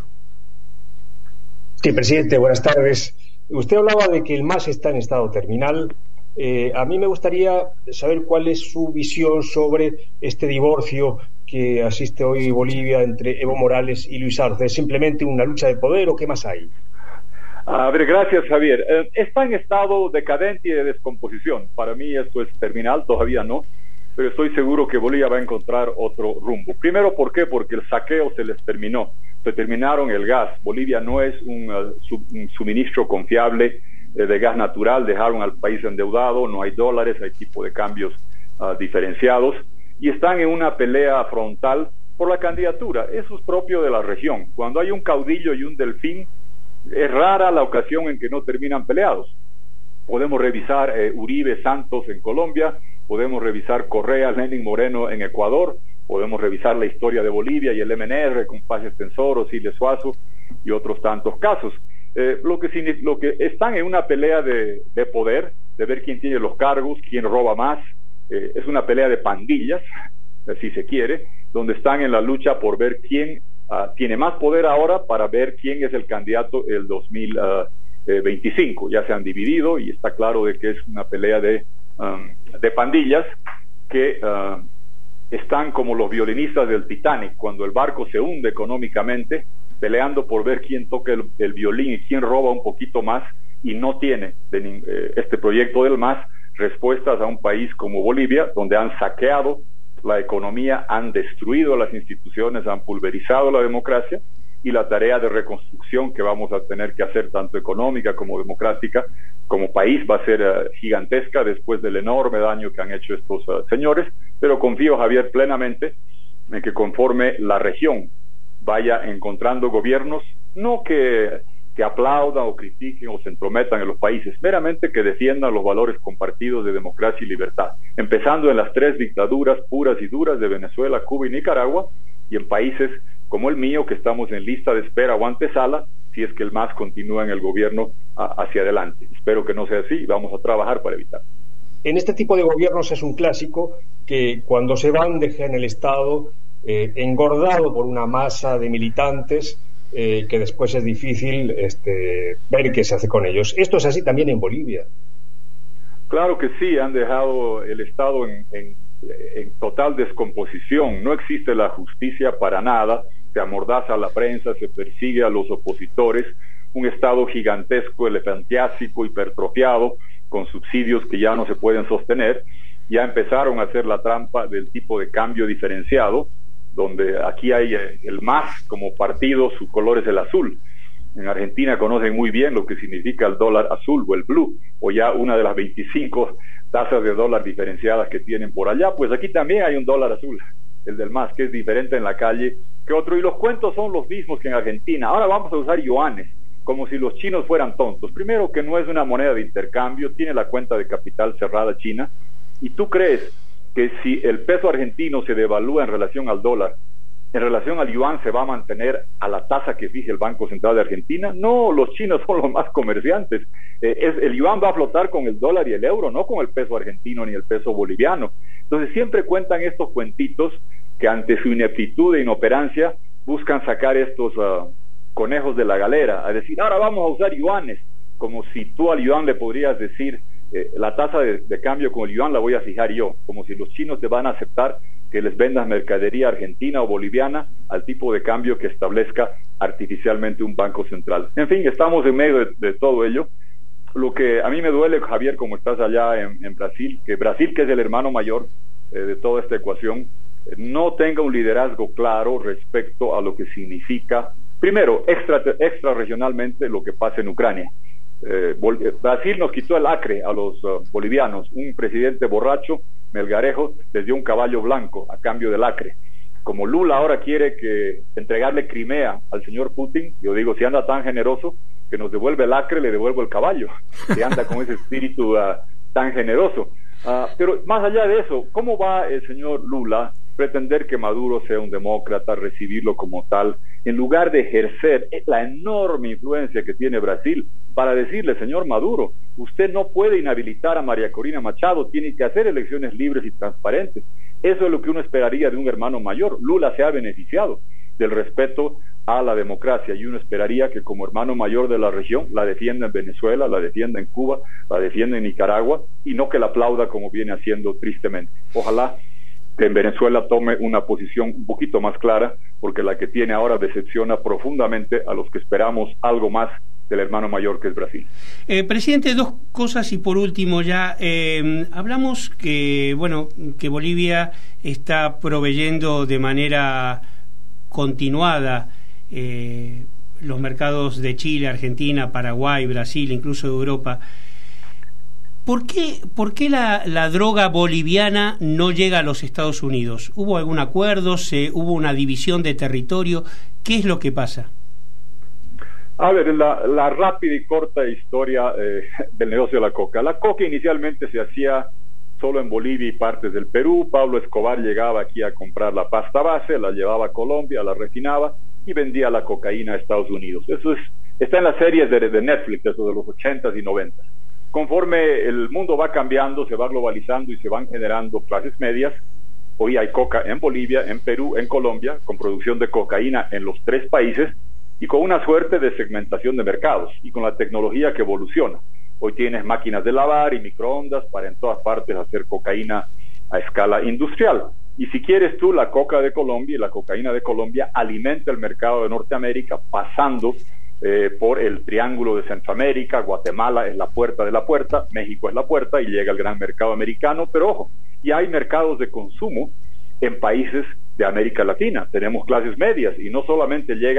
Sí, presidente, buenas tardes. Usted hablaba de que el M A S está en estado terminal. Eh, a mí me gustaría saber cuál es su visión sobre este divorcio que asiste hoy Bolivia entre Evo Morales y Luis Arce. ¿Es simplemente una lucha de poder o qué más hay? A ver, gracias, Javier. Eh, está en estado decadente y de descomposición. Para mí esto es terminal, todavía no, pero estoy seguro que Bolivia va a encontrar otro rumbo. Primero, ¿por qué? Porque el saqueo se les terminó. Se terminaron el gas. Bolivia no es un, uh, su, un suministro confiable eh, de gas natural. Dejaron al país endeudado, no hay dólares, hay tipo de cambios uh, diferenciados, y están en una pelea frontal por la candidatura. Eso es propio de la región. Cuando hay un caudillo y un delfín, es rara la ocasión en que no terminan peleados. Podemos revisar eh, Uribe Santos en Colombia, podemos revisar Correa, Lenin Moreno en Ecuador, podemos revisar la historia de Bolivia y el M N R con Paz Extensoro, Siles Suazo y otros tantos casos. Eh, lo, que, lo que están en una pelea de, de poder, de ver quién tiene los cargos, quién roba más. Eh, es una pelea de pandillas, eh, si se quiere, donde están en la lucha por ver quién uh, tiene más poder ahora, para ver quién es el candidato el dos mil veinticinco. Ya se han dividido y está claro de que es una pelea de, um, de pandillas que uh, están como los violinistas del Titanic, cuando el barco se hunde económicamente, peleando por ver quién toca el, el violín y quién roba un poquito más, y no tiene de, eh, este proyecto del M A S respuestas a un país como Bolivia, donde han saqueado la economía, han destruido las instituciones, han pulverizado la democracia, y la tarea de reconstrucción que vamos a tener que hacer, tanto económica como democrática, como país, va a ser uh, gigantesca después del enorme daño que han hecho estos uh, señores, pero confío, Javier, plenamente en que conforme la región vaya encontrando gobiernos, no que, que aplaudan o critiquen o se entrometan en los países, meramente que defiendan los valores compartidos de democracia y libertad, empezando en las tres dictaduras puras y duras de Venezuela, Cuba y Nicaragua, y en países como el mío, que estamos en lista de espera o antesala, si es que el M A S continúa en el gobierno a, hacia adelante. Espero que no sea así y vamos a trabajar para evitar. En este tipo de gobiernos es un clásico que cuando se van dejan el Estado eh, engordado por una masa de militantes eh, que después es difícil este, ver qué se hace con ellos. Esto es así también en Bolivia. Claro que sí, han dejado el Estado en, en, en total descomposición. No existe la justicia para nada. Se amordaza a la prensa, se persigue a los opositores, un Estado gigantesco, elefantiásico, hipertrofiado, con subsidios que ya no se pueden sostener. Ya empezaron a hacer la trampa del tipo de cambio diferenciado, donde aquí hay el M A S como partido, su color es el azul. En Argentina conocen muy bien lo que significa el dólar azul o el blue, o ya una de las veinticinco tasas de dólar diferenciadas que tienen por allá. Pues aquí también hay un dólar azul, el del M A S, que es diferente en la calle que otro, y los cuentos son los mismos que en Argentina. Ahora vamos a usar yuanes, como si los chinos fueran tontos. Primero, que no es una moneda de intercambio, tiene la cuenta de capital cerrada China, y tú crees que si el peso argentino se devalúa en relación al dólar, en relación al yuan se va a mantener a la tasa que fije el Banco Central de Argentina. No, los chinos son los más comerciantes. Eh, es, el yuan va a flotar con el dólar y el euro, no con el peso argentino ni el peso boliviano. Entonces siempre cuentan estos cuentitos que ante su ineptitud e inoperancia buscan sacar estos uh, conejos de la galera, a decir, ahora vamos a usar yuanes, como si tú al yuan le podrías decir, eh, la tasa de, de cambio con el yuan la voy a fijar yo, como si los chinos te van a aceptar que les vendas mercadería argentina o boliviana al tipo de cambio que establezca artificialmente un banco central. En fin, estamos en medio de, de todo ello. Lo que a mí me duele, Javier, como estás allá en, en Brasil, que Brasil, que es el hermano mayor eh, de toda esta ecuación, no tenga un liderazgo claro respecto a lo que significa, primero, extra, extra regionalmente lo que pasa en Ucrania. Eh, Brasil nos quitó el acre a los uh, bolivianos, un presidente borracho, Melgarejo, les dio un caballo blanco a cambio del acre. Como Lula ahora quiere que entregarle Crimea al señor Putin, yo digo, si anda tan generoso, que nos devuelve el acre, le devuelvo el caballo, que anda con ese espíritu uh, tan generoso. Uh, pero más allá de eso, ¿cómo va el señor Lula pretender que Maduro sea un demócrata, recibirlo como tal, en lugar de ejercer la enorme influencia que tiene Brasil para decirle, señor Maduro, usted no puede inhabilitar a María Corina Machado, tiene que hacer elecciones libres y transparentes? Eso es lo que uno esperaría de un hermano mayor. Lula se ha beneficiado del respeto a la democracia y uno esperaría que como hermano mayor de la región la defienda en Venezuela, la defienda en Cuba, la defienda en Nicaragua y no que la aplauda como viene haciendo tristemente. Ojalá que en Venezuela tome una posición un poquito más clara, porque la que tiene ahora decepciona profundamente a los que esperamos algo más del hermano mayor que es Brasil. Eh, presidente, dos cosas y por último ya, eh, hablamos que, bueno, que Bolivia está proveyendo de manera continuada eh, los mercados de Chile, Argentina, Paraguay, Brasil, incluso de Europa. ¿Por qué, por qué la, la droga boliviana no llega a los Estados Unidos? ¿Hubo algún acuerdo? ¿Se, ¿Hubo una división de territorio? ¿Qué es lo que pasa? A ver, la, la rápida y corta historia eh, del negocio de la coca. La coca inicialmente se hacía solo en Bolivia y partes del Perú. Pablo Escobar llegaba aquí a comprar la pasta base, la llevaba a Colombia, la refinaba y vendía la cocaína a Estados Unidos. Eso es, está en las series de, de Netflix, eso de los ochentas y noventas. Conforme el mundo va cambiando, se va globalizando y se van generando clases medias, hoy hay coca en Bolivia, en Perú, en Colombia, con producción de cocaína en los tres países y con una suerte de segmentación de mercados y con la tecnología que evoluciona. Hoy tienes máquinas de lavar y microondas para en todas partes hacer cocaína a escala industrial. Y si quieres tú, la coca de Colombia y la cocaína de Colombia alimenta el mercado de Norteamérica pasando Eh, por el triángulo de Centroamérica. Guatemala es la puerta de la puerta, México es la puerta y llega al gran mercado americano, pero ojo, y hay mercados de consumo en países de América Latina. Tenemos clases medias y no solamente llegan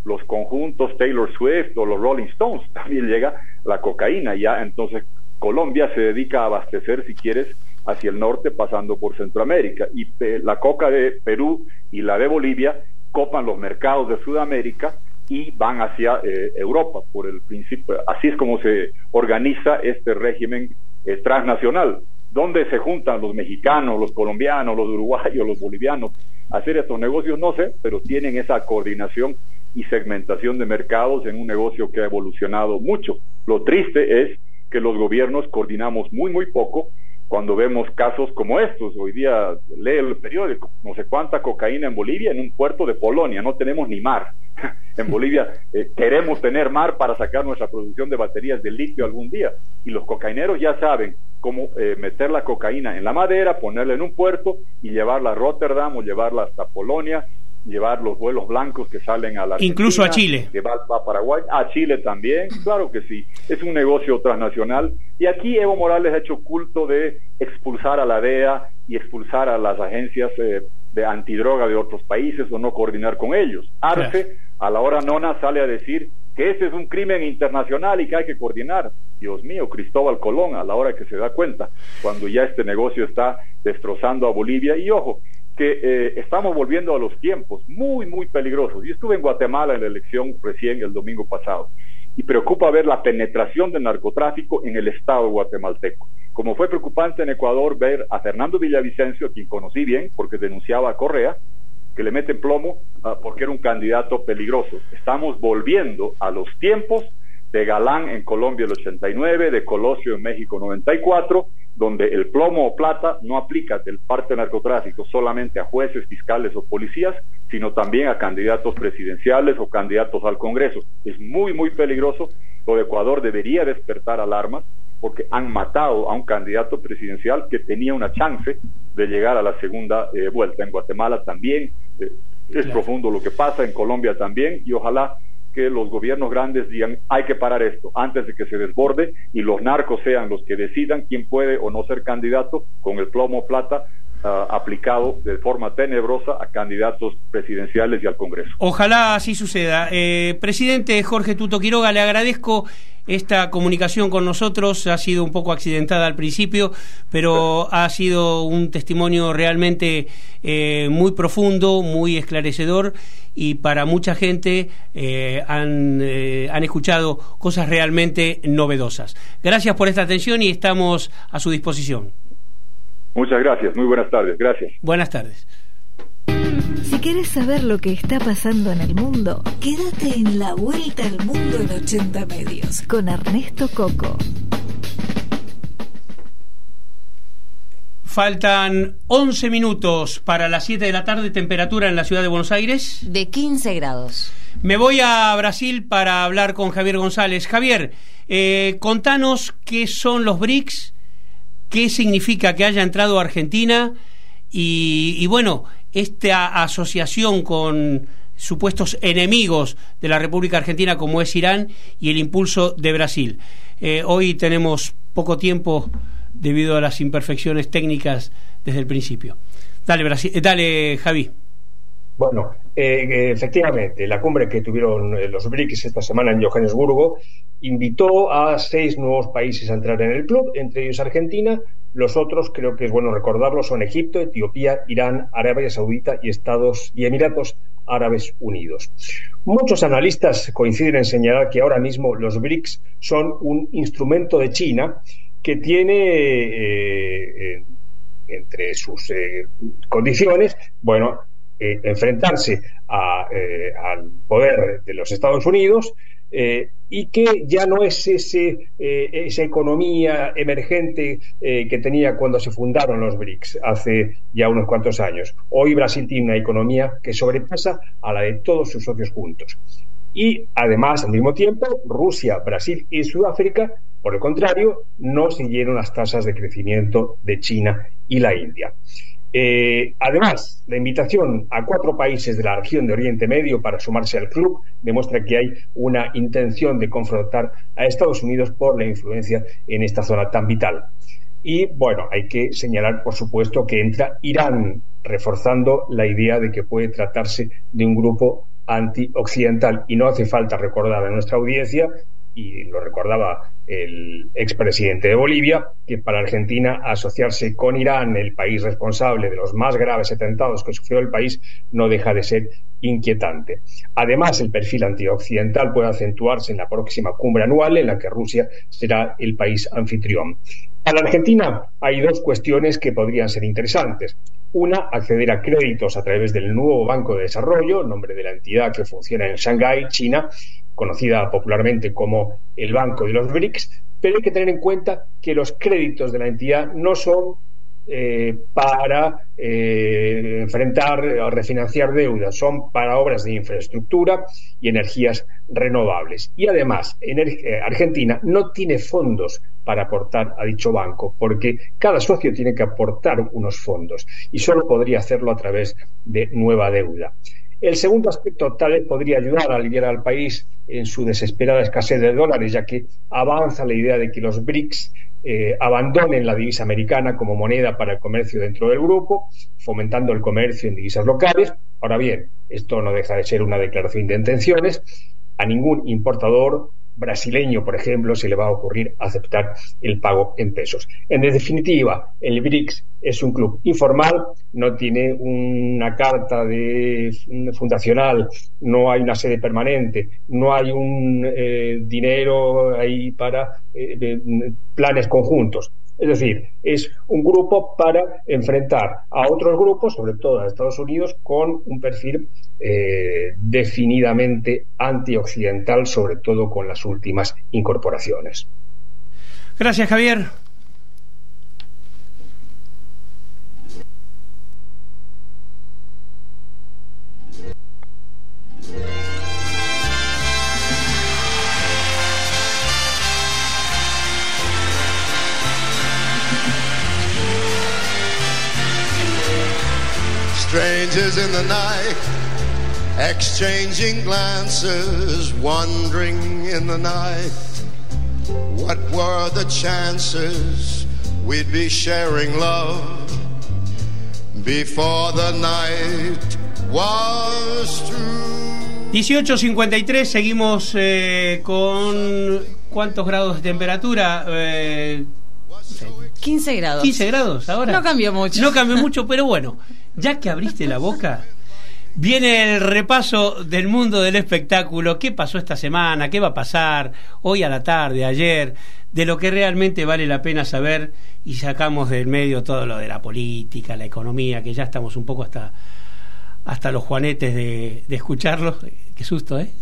los conjuntos Taylor Swift o los Rolling Stones, también llega la cocaína. Ya entonces Colombia se dedica a abastecer, si quieres, hacia el norte, pasando por Centroamérica, y eh, la coca de Perú y la de Bolivia copan los mercados de Sudamérica y van hacia eh, Europa, por el principio. Así es como se organiza este régimen eh, transnacional, donde se juntan los mexicanos, los colombianos, los uruguayos, los bolivianos a hacer estos negocios, no sé, pero tienen esa coordinación y segmentación de mercados en un negocio que ha evolucionado mucho. Lo triste es que los gobiernos coordinamos muy, muy poco cuando vemos casos como estos. Hoy día lee el periódico, no sé cuánta cocaína en Bolivia, en un puerto de Polonia, no tenemos ni mar. En Bolivia eh, queremos tener mar para sacar nuestra producción de baterías de litio algún día, y los cocaineros ya saben cómo eh, meter la cocaína en la madera, ponerla en un puerto y llevarla a Rotterdam o llevarla hasta Polonia, llevar los vuelos blancos que salen a la Argentina, incluso a Chile, llevar a Paraguay, a Chile también, claro que sí, es un negocio transnacional. Y aquí Evo Morales ha hecho culto de expulsar a la D E A y expulsar a las agencias eh, de antidroga de otros países o no coordinar con ellos. Arce, claro, a la hora nona sale a decir que ese es un crimen internacional y que hay que coordinar. Dios mío, Cristóbal Colón, a la hora que se da cuenta, cuando ya este negocio está destrozando a Bolivia. Y ojo, que eh, estamos volviendo a los tiempos muy, muy peligrosos. Yo estuve en Guatemala en la elección recién el domingo pasado, y preocupa ver la penetración del narcotráfico en el estado guatemalteco. Como fue preocupante en Ecuador ver a Fernando Villavicencio, a quien conocí bien porque denunciaba a Correa, que le meten plomo uh, porque era un candidato peligroso. Estamos volviendo a los tiempos de Galán en Colombia el ochenta y nueve, de Colosio en México noventa y cuatro, donde el plomo o plata no aplica del parte del narcotráfico solamente a jueces, fiscales o policías, sino también a candidatos presidenciales o candidatos al Congreso. Es muy, muy peligroso. Lo de Ecuador debería despertar alarmas, porque han matado a un candidato presidencial que tenía una chance de llegar a la segunda eh, vuelta. En Guatemala también eh, es claro. profundo lo que pasa, en Colombia también, y ojalá que los gobiernos grandes digan, hay que parar esto antes de que se desborde y los narcos sean los que decidan quién puede o no ser candidato, con el plomo plata uh, aplicado de forma tenebrosa a candidatos presidenciales y al Congreso. Ojalá así suceda. Eh, presidente Jorge Tuto Quiroga, le agradezco esta comunicación con nosotros. Ha sido un poco accidentada al principio, pero ha sido un testimonio realmente eh, muy profundo, muy esclarecedor, y para mucha gente eh, han, eh, han escuchado cosas realmente novedosas. Gracias por esta atención y estamos a su disposición. Muchas gracias, muy buenas tardes, gracias. Buenas tardes. Si quieres saber lo que está pasando en el mundo, quédate en La Vuelta al Mundo en ochenta Medios con Ernesto Coco. Faltan once minutos para las siete de la tarde, temperatura en la ciudad de Buenos Aires de quince grados. Me voy a Brasil para hablar con Javier González. Javier, eh, contanos qué son los B R I C S, qué significa que haya entrado Argentina y, y bueno, esta asociación con supuestos enemigos de la República Argentina como es Irán y el impulso de Brasil. Eh, hoy tenemos poco tiempo debido a las imperfecciones técnicas desde el principio. Dale, Brasil, eh, dale Javi. Bueno, eh, efectivamente, la cumbre que tuvieron los B R I C S esta semana en Johannesburgo invitó a seis nuevos países a entrar en el club, entre ellos Argentina. Los otros, creo que es bueno recordarlo, son Egipto, Etiopía, Irán, Arabia Saudita y Estados y Emiratos Árabes Unidos. Muchos analistas coinciden en señalar que ahora mismo los B R I C S son un instrumento de China que tiene eh, eh, entre sus eh, condiciones, bueno, eh, enfrentarse a, eh, al poder de los Estados Unidos, eh, y que ya no es ese eh, esa economía emergente eh, que tenía cuando se fundaron los B R I C S hace ya unos cuantos años. Hoy Brasil tiene una economía que sobrepasa a la de todos sus socios juntos. Y además, al mismo tiempo, Rusia, Brasil y Sudáfrica, por el contrario, no siguieron las tasas de crecimiento de China y la India. Eh, además, la invitación a cuatro países de la región de Oriente Medio para sumarse al club demuestra que hay una intención de confrontar a Estados Unidos por la influencia en esta zona tan vital. Y bueno, hay que señalar, por supuesto, que entra Irán, reforzando la idea de que puede tratarse de un grupo antioccidental. Y no hace falta recordar a nuestra audiencia, y lo recordaba el expresidente de Bolivia, que para Argentina asociarse con Irán, el país responsable de los más graves atentados que sufrió el país, no deja de ser inquietante. Además, el perfil antioccidental puede acentuarse en la próxima cumbre anual en la que Rusia será el país anfitrión. Para la Argentina hay dos cuestiones que podrían ser interesantes. Una, acceder a créditos a través del nuevo Banco de Desarrollo, nombre de la entidad que funciona en Shanghái, China, conocida popularmente como el Banco de los B R I C S, pero hay que tener en cuenta que los créditos de la entidad no son eh, para eh, enfrentar o refinanciar deudas, son para obras de infraestructura y energías renovables. Y además, Argentina no tiene fondos para aportar a dicho banco, porque cada socio tiene que aportar unos fondos y solo podría hacerlo a través de nueva deuda. El segundo aspecto tal vez podría ayudar a aliviar al país en su desesperada escasez de dólares, ya que avanza la idea de que los B R I C S eh, abandonen la divisa americana como moneda para el comercio dentro del grupo, fomentando el comercio en divisas locales. Ahora bien, esto no deja de ser una declaración de intenciones. A ningún importador brasileño, por ejemplo, se le va a ocurrir aceptar el pago en pesos. En definitiva, el B R I C S es un club informal, no tiene una carta de fundacional, no hay una sede permanente, no hay un eh, dinero ahí para eh, planes conjuntos. Es decir, es un grupo para enfrentar a otros grupos, sobre todo a Estados Unidos, con un perfil eh, definidamente antioccidental, sobre todo con las últimas incorporaciones. Gracias, Javier. Strangers in the night, exchanging glances, wondering in the night, what were the chances we'd be sharing love before the night was through. dieciocho cincuenta y tres, seguimos eh, con ¿cuántos grados de temperatura? Eh, quince grados. quince grados ahora. No cambió mucho. No cambió mucho, pero bueno, ya que abriste la boca, viene el repaso del mundo del espectáculo. ¿Qué pasó esta semana? ¿Qué va a pasar hoy a la tarde, ayer? De lo que realmente vale la pena saber, y sacamos del medio todo lo de la política, la economía, que ya estamos un poco hasta hasta los juanetes de, de escucharlos. Qué susto, ¿eh?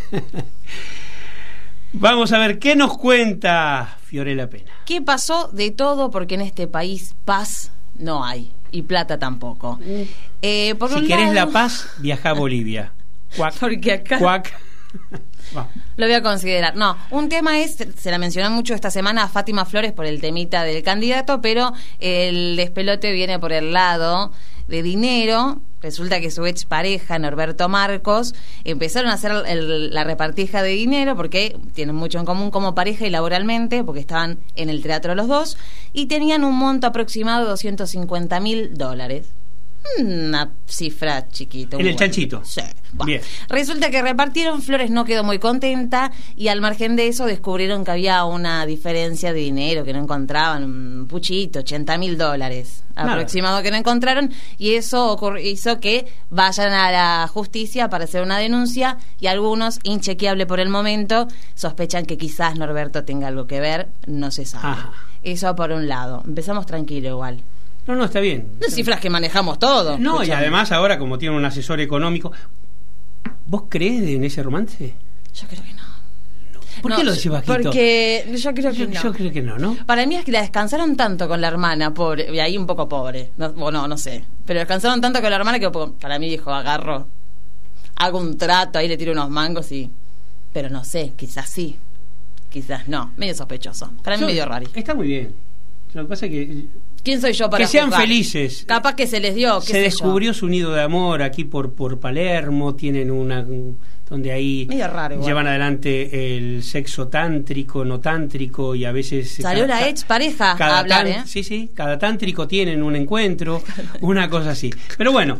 Vamos a ver qué nos cuenta Fiorella Pena. ¿Qué pasó? De todo, porque en este país paz no hay y plata tampoco. Mm. Eh, por si un querés lado... la paz, viajá a Bolivia. Cuac, porque acá cuac. Lo voy a considerar. No, un tema es, se la mencionó mucho esta semana a Fátima Flores por el temita del candidato, pero el despelote viene por el lado de dinero. Resulta que su ex pareja, Norberto Marcos, empezaron a hacer el, la repartija de dinero, porque tienen mucho en común como pareja y laboralmente, porque estaban en el teatro los dos, y tenían un monto aproximado de doscientos cincuenta mil dólares. Una cifra chiquita. En el chanchito. Sí. Bueno, bien. Resulta que repartieron, Flores no quedó muy contenta, y al margen de eso descubrieron que había una diferencia de dinero, que no encontraban, un puchito, ochenta mil dólares aproximado que no encontraron, y eso ocurri- hizo que vayan a la justicia para hacer una denuncia, y algunos, inchequeable por el momento, sospechan que quizás Norberto tenga algo que ver, no se sabe. Ajá. Eso por un lado. Empezamos tranquilo igual. No, no, está bien. Las cifras que manejamos todo. No, Escuchame. y además ahora, como tiene un asesor económico, ¿vos crees en ese romance? Yo creo que no. ¿Por no, qué lo decís bajito? Porque yo creo que yo, no. Yo creo que no, ¿no? Para mí es que la descansaron tanto con la hermana, pobre, y ahí un poco pobre, no, o no, no sé, pero descansaron tanto con la hermana que para mí dijo, agarro, hago un trato, ahí le tiro unos mangos y... Pero no sé, quizás sí, quizás no, medio sospechoso, para mí Yo, medio raro. Está muy bien. Lo que pasa es que... ¿Quién soy yo para que sean juzgar? felices. Capaz que se les dio, qué se sé descubrió yo. su nido de amor aquí por por Palermo, tienen una donde ahí medio raro igual. Llevan adelante el sexo tántrico, no tántrico, y a veces salió cada, la ex pareja cada a hablar, tan, ¿eh? Sí, sí, cada tántrico tienen un encuentro, una cosa así. Pero bueno,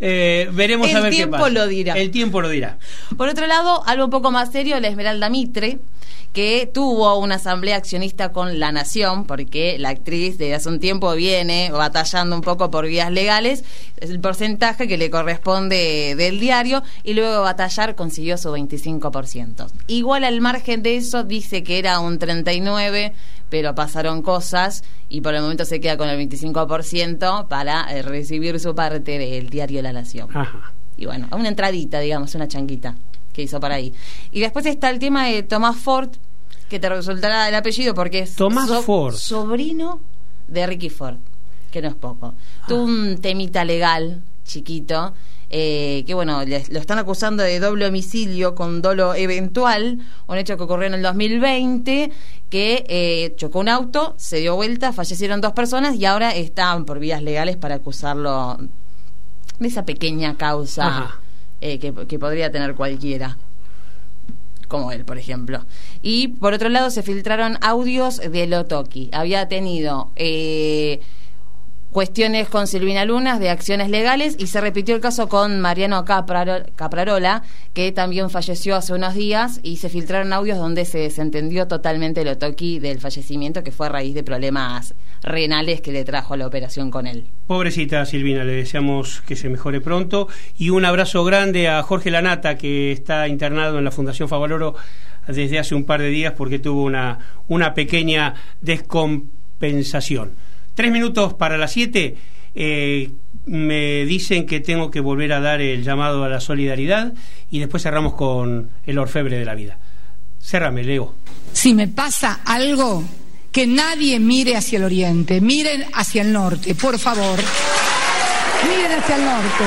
Eh, veremos el a ver qué pasa. El tiempo lo dirá. El tiempo lo dirá. Por otro lado, algo un poco más serio, la Esmeralda Mitre, que tuvo una asamblea accionista con La Nación, porque la actriz desde hace un tiempo viene batallando un poco por vías legales, es el porcentaje que le corresponde del diario, y luego de batallar consiguió su veinticinco por ciento. Igual al margen de eso, dice que era un treinta y nueve por ciento, pero pasaron cosas y por el momento se queda con el veinticinco por ciento para eh, recibir su parte del diario La Nación. Ajá. Y bueno, una entradita, digamos, una changuita que hizo por ahí. Y después está el tema de Tomás Ford, que te resultará el apellido porque es Tomás so- Ford, sobrino de Ricky Ford, que no es poco. Ah. Tuvo un temita legal chiquito, eh, que bueno, le, lo están acusando de doble homicidio con dolo eventual, un hecho que ocurrió en el dos mil veinte, que eh, chocó un auto, se dio vuelta, fallecieron dos personas y ahora están por vías legales para acusarlo de esa pequeña causa eh, que, que podría tener cualquiera, como él, por ejemplo. Y por otro lado se filtraron audios de Lotoki. Había tenido eh, cuestiones con Silvina Lunas de acciones legales y se repitió el caso con Mariano Capraro- Caprarola, que también falleció hace unos días, y se filtraron audios donde se desentendió totalmente Lotoki del fallecimiento, que fue a raíz de problemas renales que le trajo la operación con él. Pobrecita Silvina, le deseamos que se mejore pronto, y un abrazo grande a Jorge Lanata, que está internado en la Fundación Favaloro desde hace un par de días porque tuvo una, una pequeña descompensación. Tres minutos para las siete. Eh, me dicen que tengo que volver a dar el llamado a la solidaridad y después cerramos con el orfebre de la vida. Cérrame, Leo. Si me pasa algo, que nadie mire hacia el oriente, miren hacia el norte, por favor. Miren hacia el norte.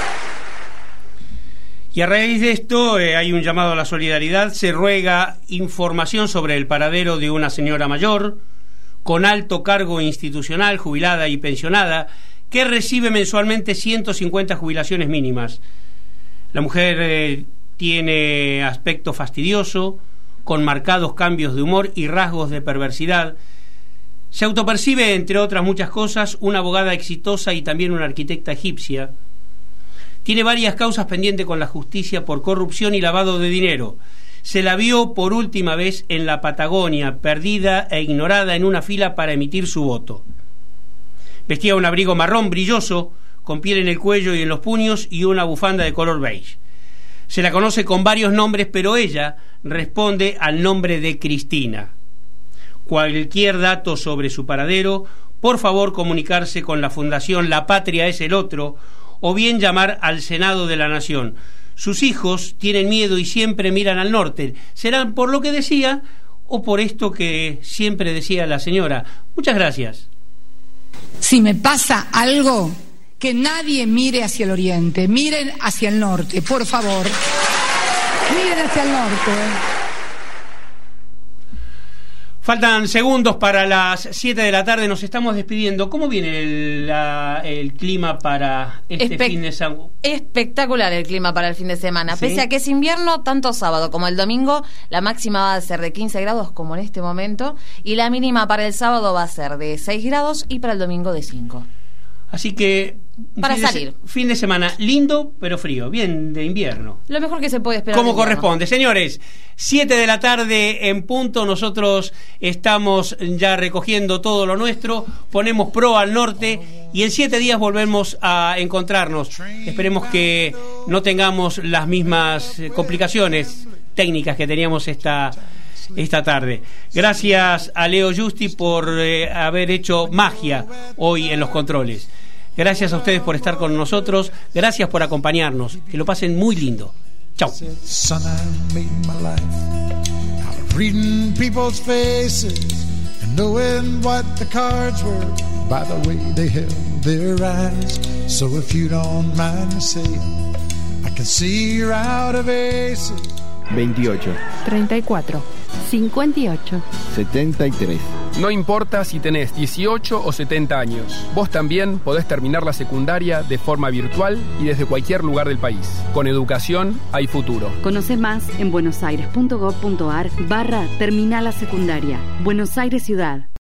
Y a raíz de esto eh, hay un llamado a la solidaridad. Se ruega información sobre el paradero de una señora mayor con alto cargo institucional, jubilada y pensionada, que recibe mensualmente ciento cincuenta jubilaciones mínimas. La mujer eh, tiene aspecto fastidioso, con marcados cambios de humor y rasgos de perversidad. Se autopercibe, entre otras muchas cosas, una abogada exitosa y también una arquitecta egipcia. Tiene varias causas pendientes con la justicia por corrupción y lavado de dinero. Se la vio por última vez en la Patagonia, perdida e ignorada en una fila para emitir su voto. Vestía un abrigo marrón brilloso, con piel en el cuello y en los puños, y una bufanda de color beige. Se la conoce con varios nombres, pero ella responde al nombre de Cristina. Cualquier dato sobre su paradero, por favor comunicarse con la Fundación La Patria es el Otro, o bien llamar al Senado de la Nación. Sus hijos tienen miedo y siempre miran al norte. ¿Será por lo que decía o por esto que siempre decía la señora? Muchas gracias. Si me pasa algo, que nadie mire hacia el oriente, miren hacia el norte, por favor. Miren hacia el norte. Faltan segundos para las siete de la tarde, nos estamos despidiendo. ¿Cómo viene el, la, el clima para este Espe- fin de semana? Espectacular el clima para el fin de semana. ¿Sí? Pese a que es invierno, tanto sábado como el domingo, la máxima va a ser de quince grados, como en este momento, y la mínima para el sábado va a ser de seis grados y para el domingo de cinco. Así que para fin de salir. Se, fin de semana lindo, pero frío, bien de invierno. Lo mejor que se puede esperar. Como corresponde. Señores, siete de la tarde en punto, nosotros estamos ya recogiendo todo lo nuestro, ponemos pro al norte y en siete días volvemos a encontrarnos. Esperemos que no tengamos las mismas complicaciones técnicas que teníamos esta esta tarde. Gracias a Leo Justi por eh, haber hecho magia hoy en los controles. Gracias a ustedes por estar con nosotros. Gracias por acompañarnos. Que lo pasen muy lindo. Chao. Son, I made my life out of reading people's faces and knowing what the cards were by the way they held their eyes. So if you don't mind saying, I can see you're out of aces. veintiocho, treinta y cuatro, cincuenta y ocho, setenta y tres. No importa si tenés dieciocho o setenta años, vos también podés terminar la secundaria de forma virtual y desde cualquier lugar del país. Con educación hay futuro. Conoce más en buenosaires.gov.ar barra terminal la secundaria. Buenos Aires Ciudad.